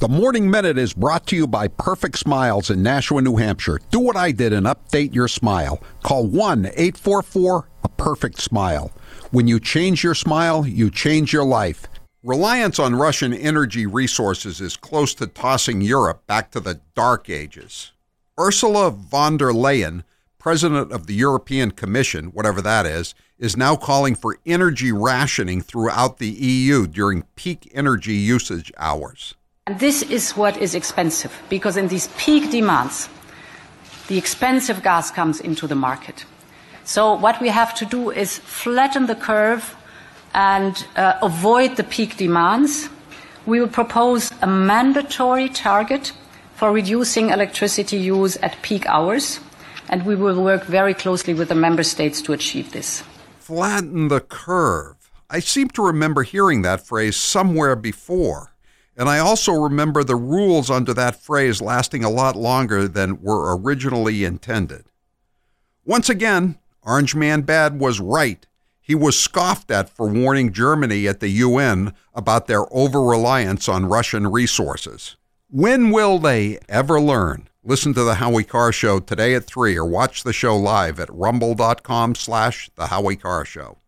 The Morning Minute is brought to you by Perfect Smiles in Nashua, New Hampshire. Do what I did and update your smile. Call 1-844-A-PERFECT-SMILE. When you change your smile, you change your life. Reliance on Russian energy resources is close to tossing Europe back to the Dark Ages. Ursula von der Leyen, President of the European Commission, whatever that is now calling for energy rationing throughout the EU during peak energy usage hours. And this is what is expensive, because in these peak demands, the expensive gas comes into the market. So what we have to do is flatten the curve and avoid the peak demands. We will propose a mandatory target for reducing electricity use at peak hours, and we will work very closely with the member states to achieve this. Flatten the curve. I seem to remember hearing that phrase somewhere before. And I also remember the rules under that phrase lasting a lot longer than were originally intended. Once again, Orange Man Bad was right. He was scoffed at for warning Germany at the UN about their over-reliance on Russian resources. When will they ever learn? Listen to The Howie Carr Show today at 3 or watch the show live at rumble.com/The Howie Carr Show.